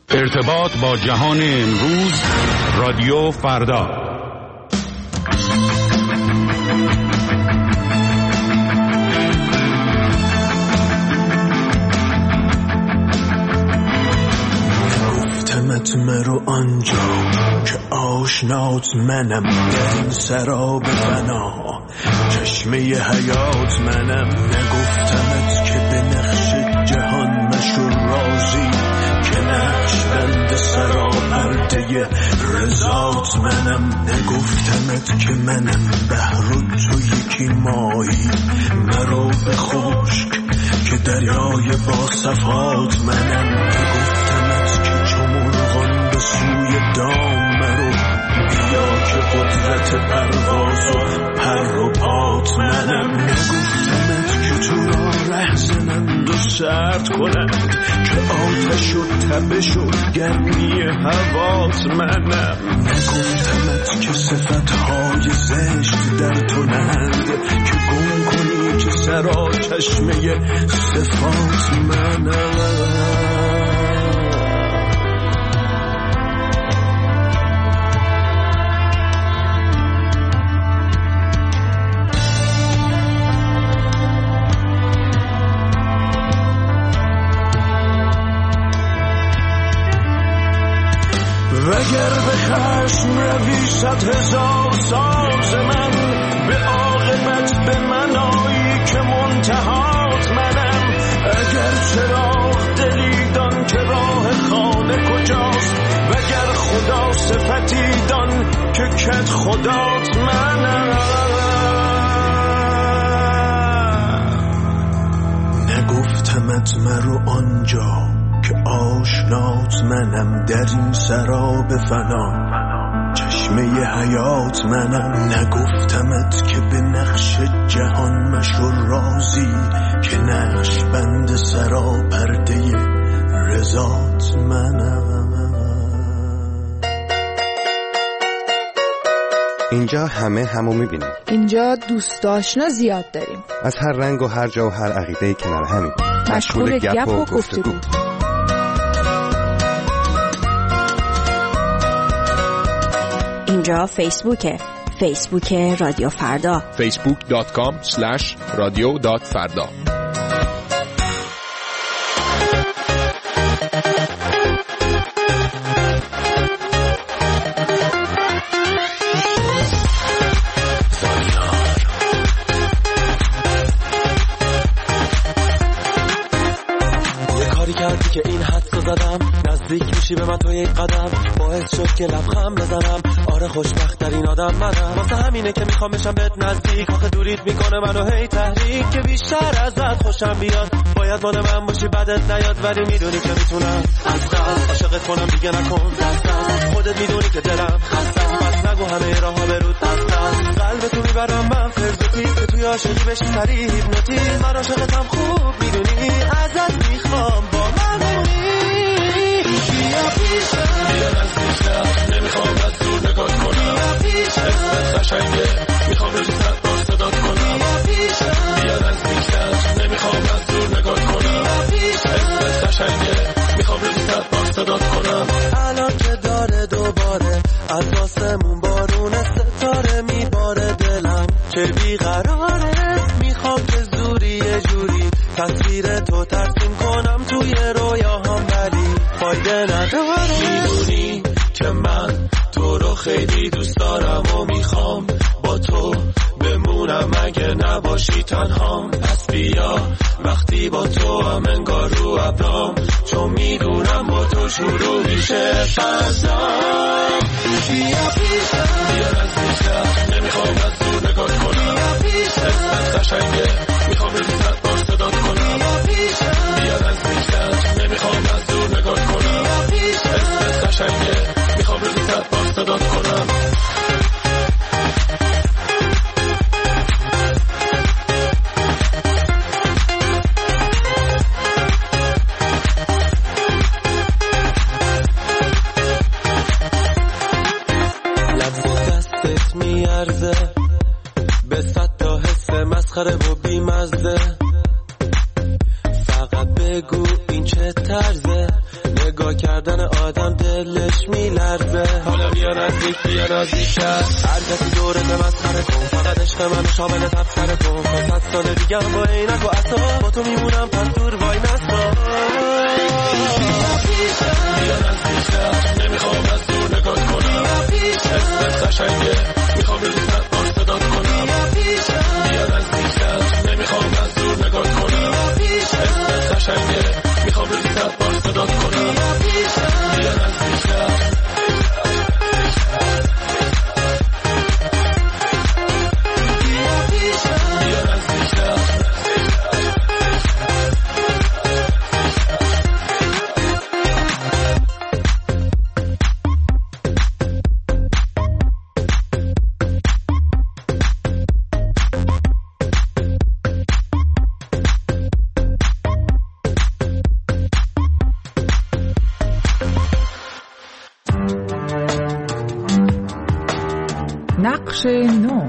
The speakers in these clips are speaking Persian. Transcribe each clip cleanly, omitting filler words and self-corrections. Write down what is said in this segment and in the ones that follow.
ارتباط با جهان امروز، رادیو فردا. گفتمت مرو آنجا که آشنات منم، در این سراب فنا چشمه حیات منم. نگفتمت که به نقش جهان مشو راضی، که نقش بند سراپرده رضات منم. نگفتمت که منم بحر و تو یکی ماهی، مرو به خشک که دریای با صفات منم. نگفتمت که چو مرغان به سوی دام مرو، بیا که قدرت پرواز و پر و پات منم. نگفتمت که تو را رهزنند و سرد کنند، که آتش و تبش و گرمی هوات منم. نگفتمت که صفتهای زشت در تو نند، که گم کنی که سرا چشمه صفات منم. وگر به خشم روی 100,000 ساز من، به عاقبت به منایی که منتهات منم. اگر چراغ دلی دان که راه خانه کجاست، وگر خدا صفتی دان که کت خدات منم. نگفتمت مرو آنجا که آشنات منم، در این سراب فنا چشمه حیات منم. نگفتمت که به نقش جهان مشو راضی، که نقش بند سراپرده رضات منم. اینجا همه همو میبینیم. اینجا دوست آشنا زیاد داریم، از هر رنگ و هر جا و هر عقیده‌ای کنار همین، مشغول گپ و گفتگو. اینجا فیسبوک رادیو فردا، facebook.com/radio.farda. که این حدسو زدم، نزدیک میشی به من تو یک قدم، باعث شد که لبخند بزنم. آره خوشبخت ترین آدم منم، واسه همینه که میخوام بشم بهت نزدیک. آخه دوریت میکنه منو هی تحریک، که بیشتر ازت خوشم بیاد. باید مال من باشی بدت نیاد، ولی میدونی که میتونم از قلب عاشقت کنم. دیگه نکن دست خودت میدونی که دلم خسته، پس نگو همه راهها برود دستم. قلب تو میبرم من فرزوتی، که توی عاشقی بشی سریع هیپنوتیزم. من عاشقتم خوب میدونی، ازت میخوام با من بیا پیشم، بیا نزدیکتر، نمیخوام از دور نگات کنم. بیا پیشم، اسمت قشنگه، میخوام روی صد بار صدات کنم. بیا پیشم، بیا نزدیکتر، نمیخوام از دور نگات کنم. بیا پیشم، اسمت قشنگه، میخوام روی صد بار صدات کنم. الان که داره دوباره از آسمون بارون ستاره میباره، دلم که بیقراره. میخوام که زوری یه جوری تصویر تو ترسیم کنم توی رویاهام، ولی فایده نداره. میدونی که من تو رو خیلی دوست دارم و میخوام با تو بمونم اگه نباشی تنهام. پس بیا وقتی با تو هم انگار رو ابرام، چون میدونم با تو شروع میشه فضا. بیا پیشم، بیا نزدیکتر، نمیخوام از دور نگات کنم. بیا پیشم، اسمت قشنگه، میخوام روی صد بار صدات کنم. بیا پیشم، بیا نزدیکتر، نمیخوام از دور نگات کنم. بیا پیشم، اسمت قشنگه، میخوام روی صد بار صدات کنم. مسخره و بی نگاه کردن آدم دلش میلرزه. حالا بیا نزدیک بیا نزدیکتر، هر کسی دورت مسخره کن، فقط عشق من شامل تفسره کن. 500 سال دیگه با عینک و عصا با تو میمونم، پس دور وای نستا. بیا نزدیکتر، نمیخوام از دور نگاه کنم، اسمت قشنگه میخوام بزید بار صدات کنم. بیا نزدیکتر، نمیخوام از دور نگاه کنم، اسمت قشنگه میخوام بزید بار صدات کنم. بیا نزدیکتر. نقش نو.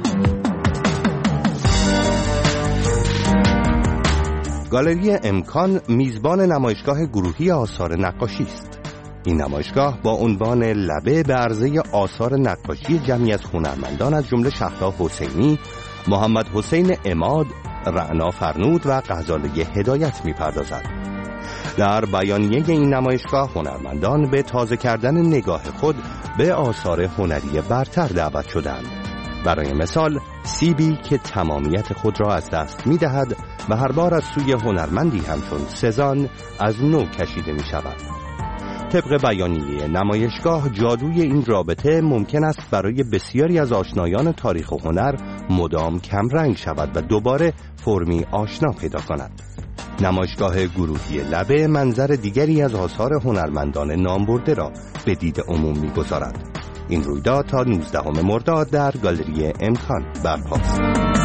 گالری امکان میزبان نمایشگاه گروهی آثار نقاشی است. این نمایشگاه با عنوان لبه به عرضه آثار نقاشی جمعی از هنرمندان از جمله شهلا حسینی، محمد حسین عماد، رعنا فرنود و غزاله هدایت می‌پردازد. در بیانیه این نمایشگاه هنرمندان به تازه کردن نگاه خود به آثار هنری برتر دعوت شدند. برای مثال سیبی که تمامیت خود را از دست می دهد و هر بار از سوی هنرمندی همچون سزان از نو کشیده می شود. طبق بیانیه نمایشگاه جادوی این رابطه ممکن است برای بسیاری از آشنایان تاریخ و هنر مدام کمرنگ شود و دوباره فرمی آشنا پیدا کند. نمایشگاه گروهی لبه منظر دیگری از آثار هنرمندان نامبرده را به دید عموم می‌گذارد. این رویداد تا 19 مرداد در گالری امکان برپاست.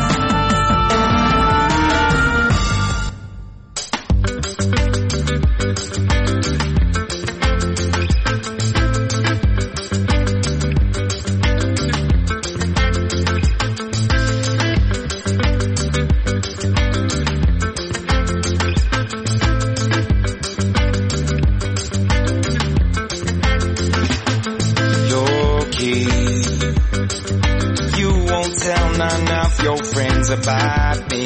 About me,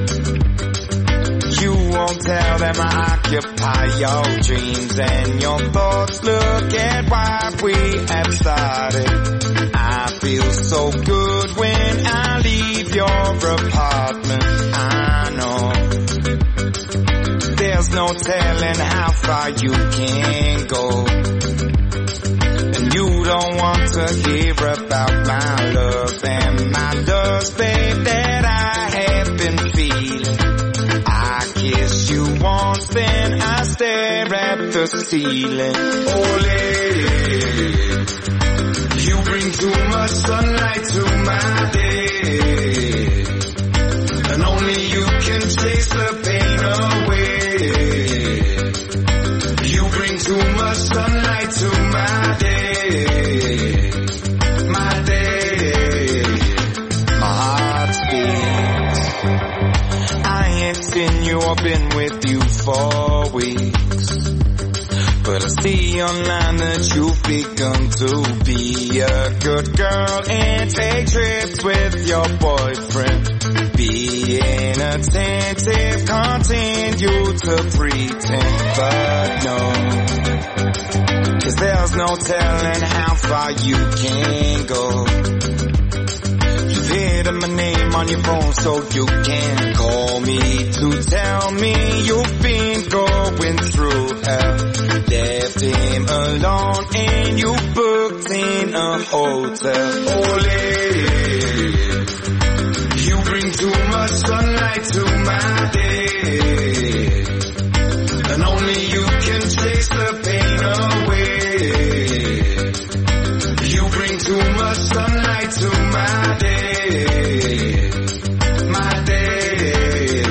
you won't tell them I occupy your dreams and your thoughts. Look at what we have started. I feel so good when I leave your apartment. I know there's no telling how far you can go, and you don't want to hear about my love and my lust, babe, that I have been feeling. I kiss you once, then I stare at the ceiling. Oh lady, you bring too much sunlight to my day, and only you can chase the pain away. You bring too much sunlight to my day, my day. My heart beats. I ain't seen you or been with you for weeks, but I see online that you've begun to be a good girl and take trips with your boyfriend. Being attentive, continue to pretend, but no, 'cause there's no telling how far you can go. You've hidden my name on your phone so you can call me to tell me you've been going through hell. Left him alone and you booked in a hotel. Oh lady, you bring too much sunlight to my day, and only you can chase the pain away. You bring too much sunlight to my day, my day.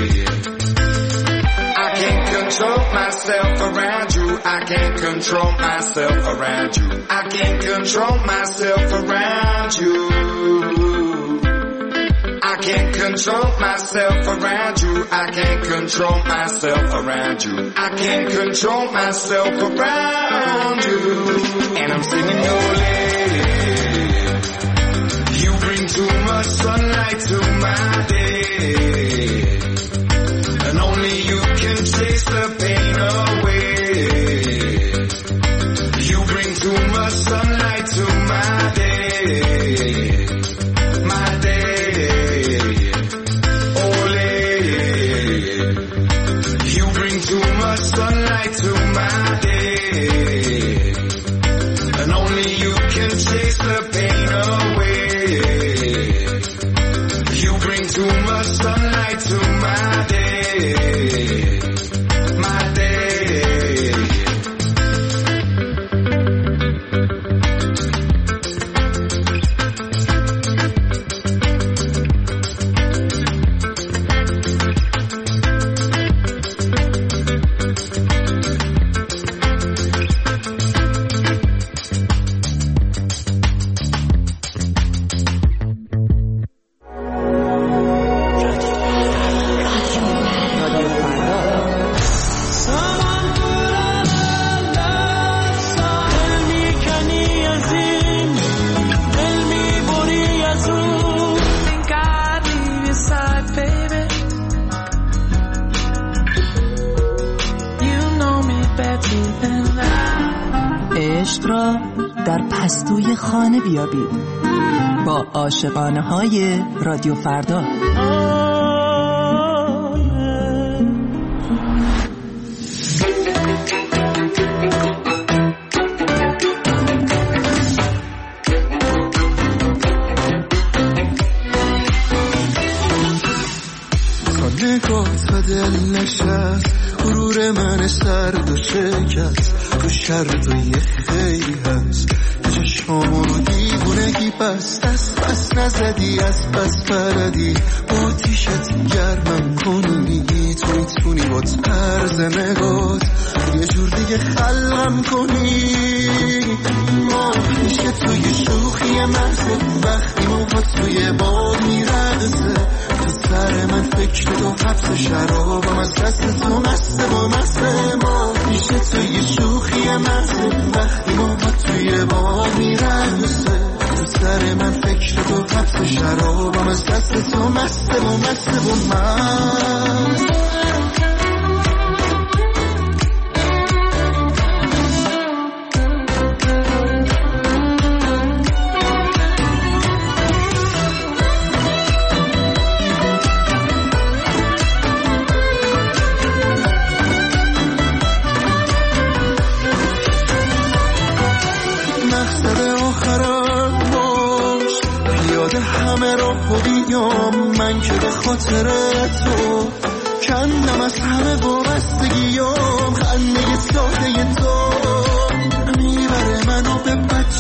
I can't control myself around you, I can't control myself around you, I can't control myself around you. I can't control myself around you. I can't control myself around you. I can't control myself around you. And I'm singing your lady. You bring too much sunlight to my day, and only you can chase the pain away. You bring too much sunlight to my day, my day. Oh lady, you bring too much sunlight to my day, and only you can chase the pain away. You bring too much sunlight to my day, my day. عشق را در پستوی خانه بیابید با عاشقانه های رادیو فردا. نگاه و دل نشست غرور من سرد و شکست تو شرطای خیلی هست چشمامو دیوونگی بست دست بس نزدی از بس بردی با تیشت گرمم کنی تو میتونی با طرز نگات یه جور دیگه خلقم کنی ما میشه توی شوخی محض وقتی موها توی باد میرقصه تو سر من فکر تو حبس شرابم از دست تو مسته و مسته ما میشه توی شوخی محض وقتی موها توی باد میرقصه تو سر من فکر تو حبس شرابم از دست تو مسته و مسته و مسته. من که به خاطر تو کندم از همه وابستگیام خنده ساده تو میبره منو به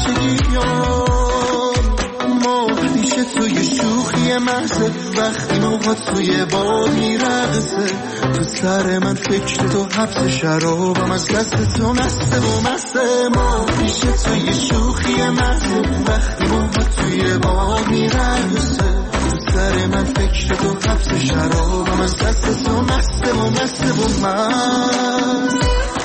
بچگیام ما میشه توی شوخی محض وقتی موها توی باد میرقصه تو سر من فکر تو حبس شرابم از دست تو مسته و مسته ما میشه توی شوخی محض وقتی موها توی باد میرقصه سر من فکر تو حبس شرابم از دست تو مسته و مسته و مست.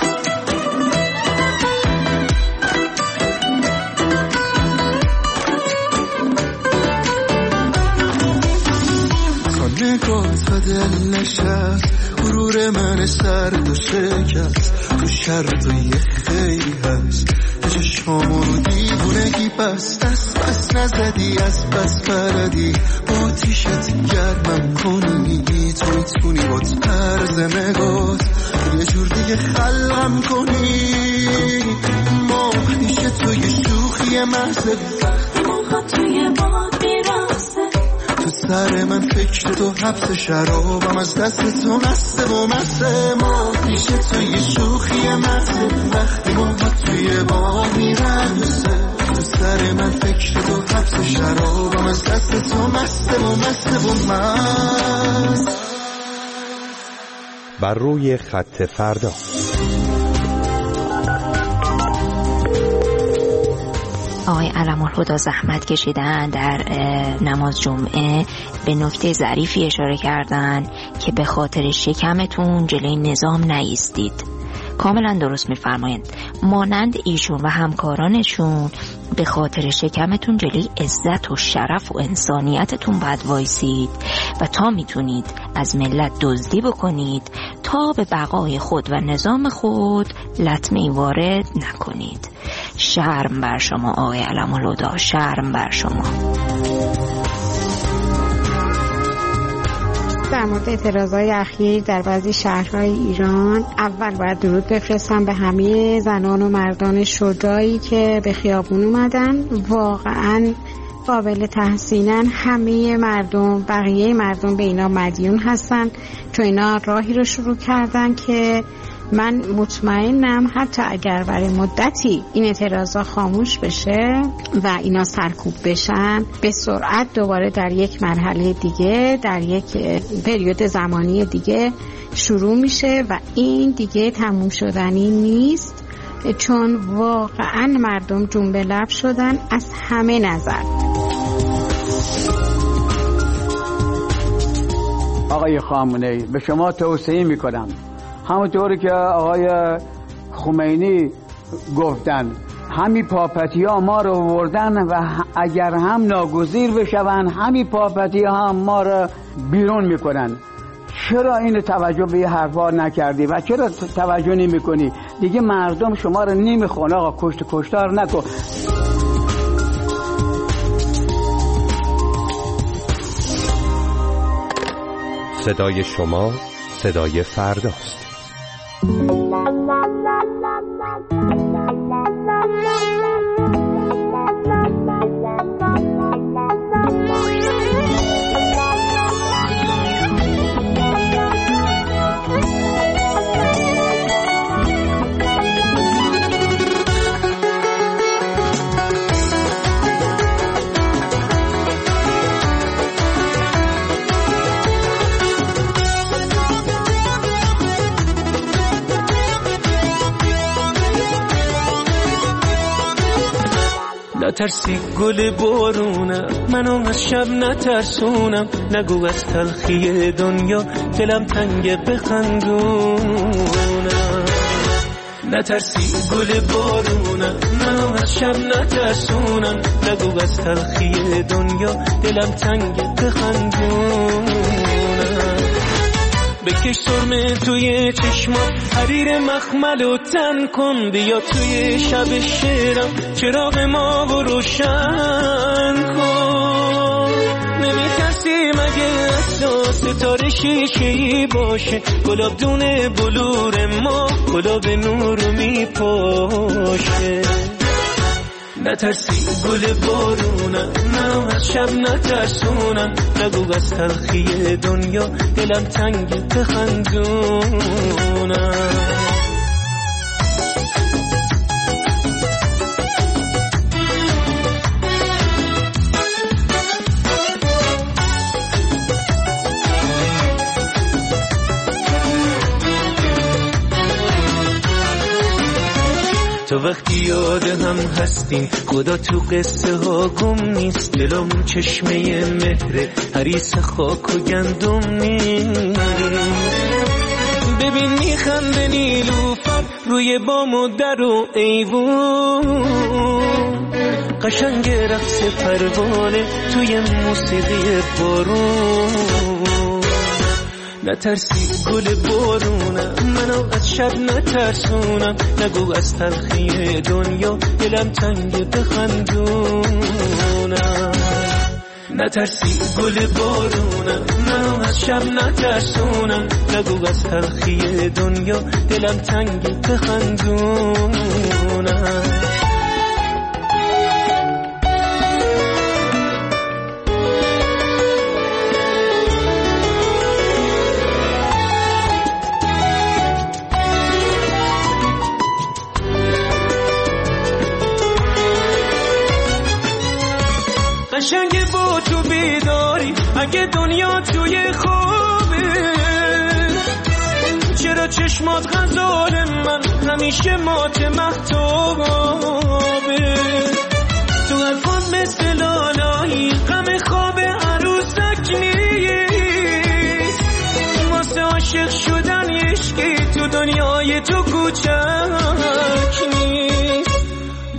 تا نگاه و دل نشست غرور من سرد و شکست تو شرطای خیلی هست چشمامو رو دیوونگی بست دست بس نزدی از بس بردی با تیشت گرمم کنی تو میتونی با طرز نگات یه جور دیگه خلقم کنی ما میشه توی شوخی محض موها توی باد میرقصه تو سر من فکر تو حبس شرابم از دست تو مسته و مسته ما میشه توی شوخی محض وقتی موها توی باد میرقصه تو سر من فکر تو حبس شرابم از دست تو مسته و مسته و مست. بر روی خط فردا. آقای علم الهدی زحمت کشیدن در نماز جمعه به نکته ظریفی اشاره کردن که به خاطر شکمتون جلوی نظام نایستید. کاملا درست میفرمایند. مانند ایشون و همکارانشون به خاطر شکمتون جلوی عزت و شرف و انسانیتتون باید وایسید و تا میتونید از ملت دزدی بکنید تا به بقای خود و نظام خود لطمه‌ای وارد نکنید. شرم بر شما آقای علم الهدی، شرم بر شما. در مورد اعتراضهای اخیر در بعضی شهرهای ایران، اول باید درود بفرستم به همه زنان و مردان شجاعی که به خیابون اومدن. واقعاً قابل تحسینن. همه مردم، بقیه مردم به اینا مدیون هستن چون اینا راهی رو شروع کردن که من مطمئنم حتی اگر برای مدتی این اعتراضا خاموش بشه و اینا سرکوب بشن، به سرعت دوباره در یک مرحله دیگه، در یک پریود زمانی دیگه شروع میشه و این دیگه تموم شدنی نیست، چون واقعا مردم جنب لب شدن از همه نظر. آقای خامنه‌ای، به شما توصیه میکنم همونطوری که آقای خمینی گفتن، همی پاپتی ها ما رو وردن و اگر هم ناگزیر بشون همی پاپتی ها هم ما رو بیرون میکنن. چرا این توجه به حرفا نکردی و چرا توجه نمی کنی؟ دیگه مردم شما رو نمیخوان. آقا کشتار نکن. صدای شما صدای فرداست. نترسی گل بارونم، منو از شب نترسونم، نگو از تلخی دنیا دلم تنگه بخندونم. نترسی گل بارونم، منو از شب نترسونم، نگو از تلخی دنیا دلم تنگه بخندونم. بکش سرمه توی چشمات، حریر مخمل و تن کن، بیا توی شب شعرم چراغ ما و روشن کن. نمیترسی مگه احساس ستاره شیشه‌ای باشه، گلاب دونه بلور ما گلاب نور میپاشه. نترسی گل بارونم، منو از شب نترسونم، نگو از تلخی دنیا دلم تنگ بخندونم. تو وقتی یاد هم هستیم، خدا تو قصه ها گم نیست، دلمون چشمه مهره، حریص خاک و گندم نیست. ببین میخنده نیلوفر روی بام و در و ایوون، قشنگ رقص پروانه توی موسیقی بارون. نترسی گل بارونم، منو از شب نترسونم، نگو از تلخی دنیا دلم تنگ بخندونم. نترسی گل بارونم، منو از شب نترسونم، نگو از تلخی دنیا دلم تنگ بخندونم. قشنگ با تو بیداری اگه دنیا توی خوابه، چرا چشمات غزال من همیشه مات محتابه؟ تو حرف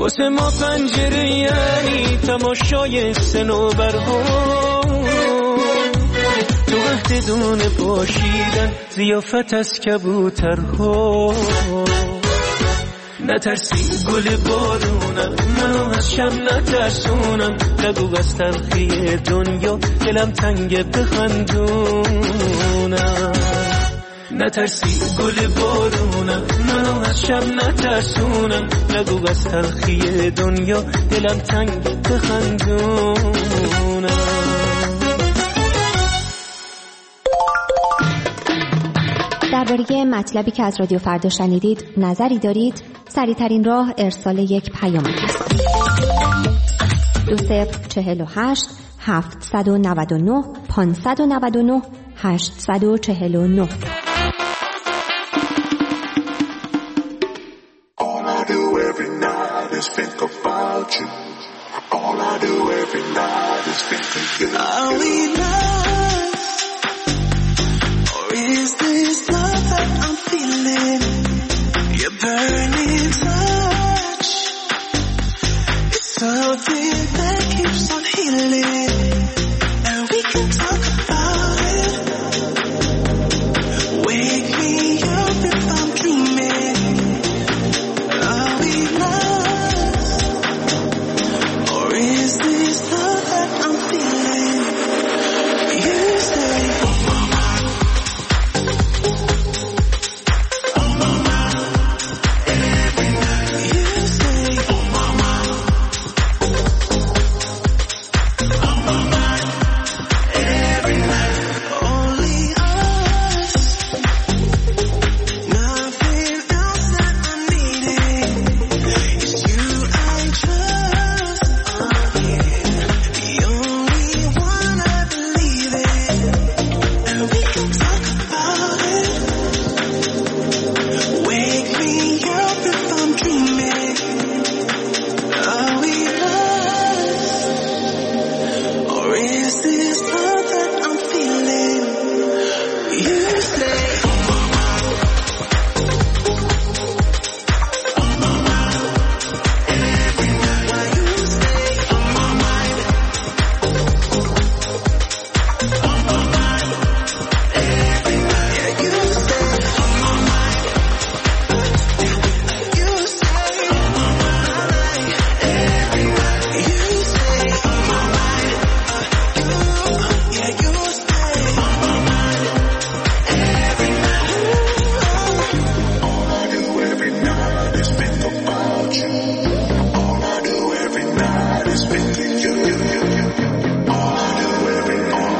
واسه ما پنجره یعنی تماشای صنوبرها، تو وقت دونه پاشیدن ضیافت از کبوترها. نترسی گل بارونم، منو از شب نترسونم، نگو از تلخی دنیا دلم تنگ بخندونم. نترسی گل بارونم، منو از شب نترسونم، نگو از تلخی دنیا دلم تنگ بخندونم. درباره مطلبی که از رادیو فردا شنیدید نظری دارید؟ سریع‌ترین راه ارسال یک پیامک است. 2048 799 599 849. All I do every night is think about you. All I do every night is think of you. Are we lost? Or is this love that I'm feeling? Your burning touch, it's something that keeps on healing. And we can talk about it. Wake me up if I'm dreaming. Are we lost? Or is this love that I'm feeling? You stay on my mind. On my mind. Every night. You stay on my mind. On my mind. Every night. Only us. Nothing else that I'm needing. It's you I trust. The only one I believe in. And we can talk about it. Wake me up if I'm dreaming. Are we lost? Or is this love that I'm feeling? You stay on my mind. On my mind. Every night. Why you stay on my mind? On my mind. Every night. Yeah, you stay on my mind. You stay on my mind. Every night. You stay on my mind. Yeah, you stay on my mind. Every night. All I do every night is think about you. All I do every night is think of you. All I do every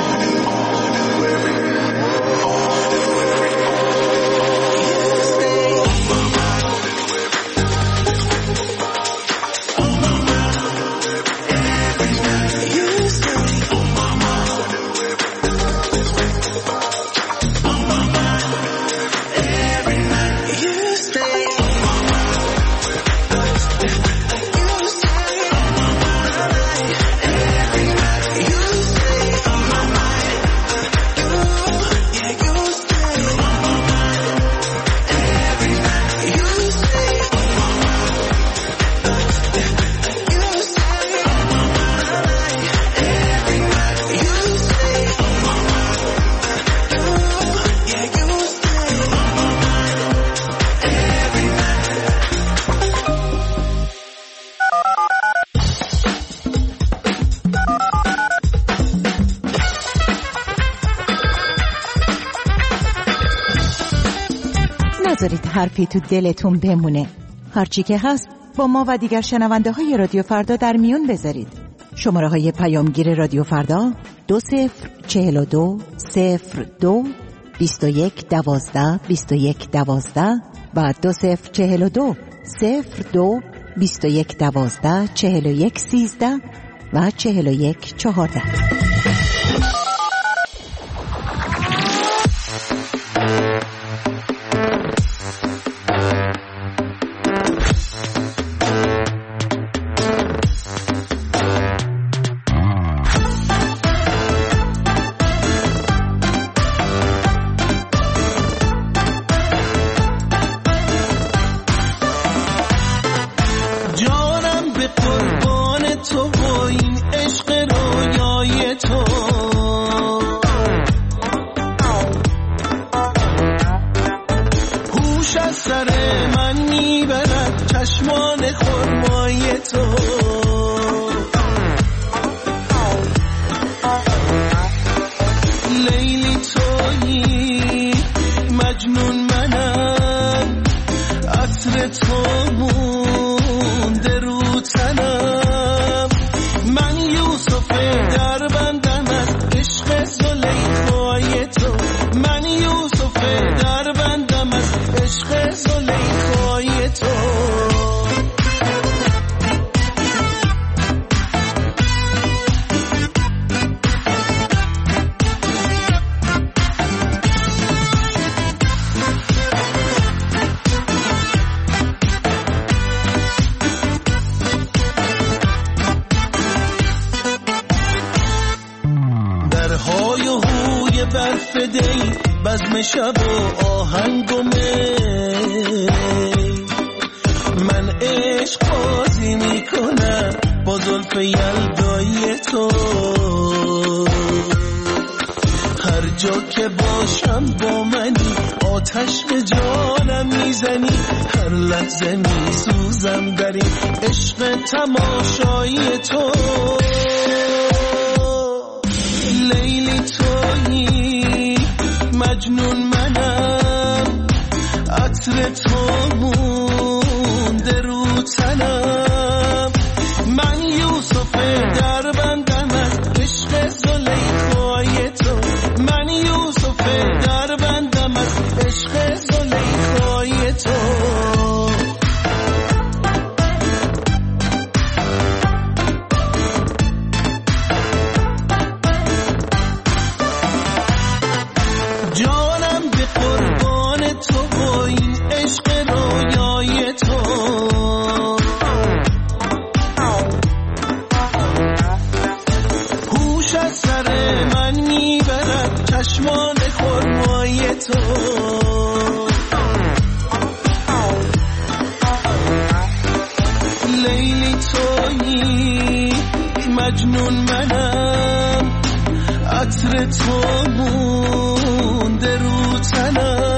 نذارید حرفی تو دلتون بمونه. هرچی که هست با ما و دیگر شنونده های رادیو فردا در میون بذارید. شماره های پیامگیر رادیو فردا 2042 02 21 12 21 12 و 2042 02 21 12 41 13 و 41 14. جانم تو و این عشق رویای تو. هوش از سر من میبرد چشمان خرمای تو. لیلی تویی مجنون منم، عطر تو مونده رو تنم. من یوسف در بندم از عشق زلیخای تو. من یوسف در بندم از عشق زلیخای تو. برف دی بزم شب و آهنگ و می، من عشق بازی میکنم با زلف یلدای تو. هر جا که باشم با منی آتش به جانم میزنی. هر لحظه میسوزم در این عشق تماشای تو. لیلی تویی مجنون منم، عطر تو مونده رو تنم. من یوسف در بندم از عشق زلیخای تو. من یوسف در بندم از عشق زلیخای تو. جانم به قربان تو و این عشق رویای تو. هوش از سر من میبرد چشمان خرمای تو. لیلی تویی مجنون منم، عطر تو مونده رو تنم.